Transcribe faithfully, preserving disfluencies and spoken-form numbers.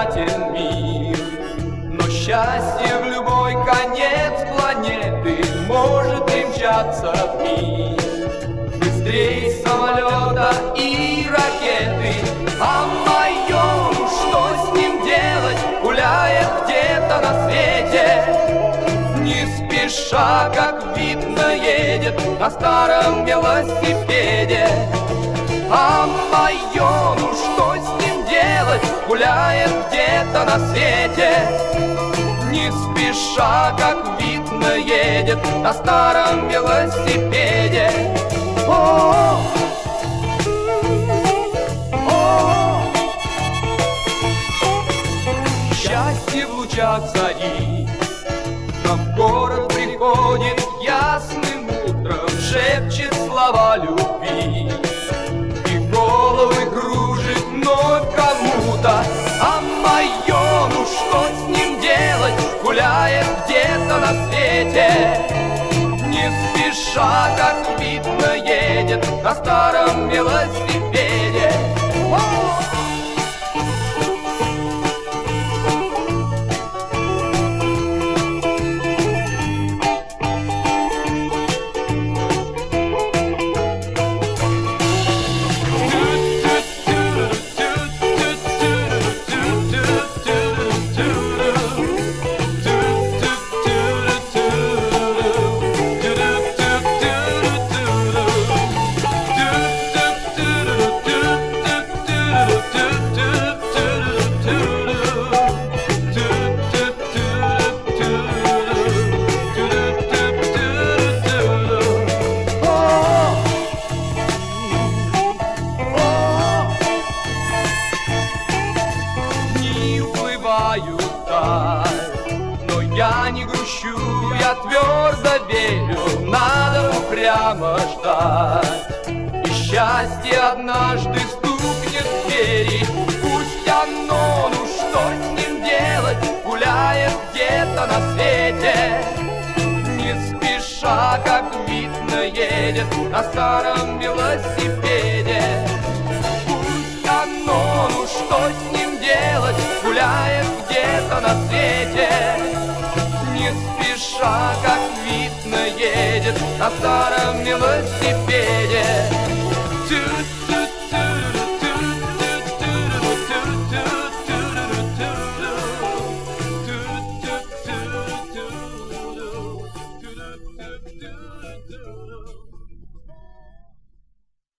приятен мир. Но счастье в любой конец планеты может и мчаться вмиг. Быстрей самолета и ракеты. А мое, что с ним делать, гуляет где-то на свете. Не спеша, как видно, едет на старом велосипеде. А мое, ну что с ним делать, гуляет где-то на свете. Не спеша, как видно, едет на старом велосипеде. О, о, счастье в лучах зари нам в город приходит ясным утром, шепчет слова любви и головы кружит вновь кому-то. А мое, ну что с ним делать, гуляет где-то на свете. Не спеша, как видно, едет на старом велосипеде. О! Но я не грущу, я твердо верю, надо упрямо ждать. И счастье однажды стукнет в двери. Пусть оно, ну что с ним делать, гуляет где-то на свете. Не спеша, как видно, едет на старом велосипеде. Пусть оно, ну что с ним делать, гуляет где-то на свете. Не спеша, как видно, едет на старом велосипеде.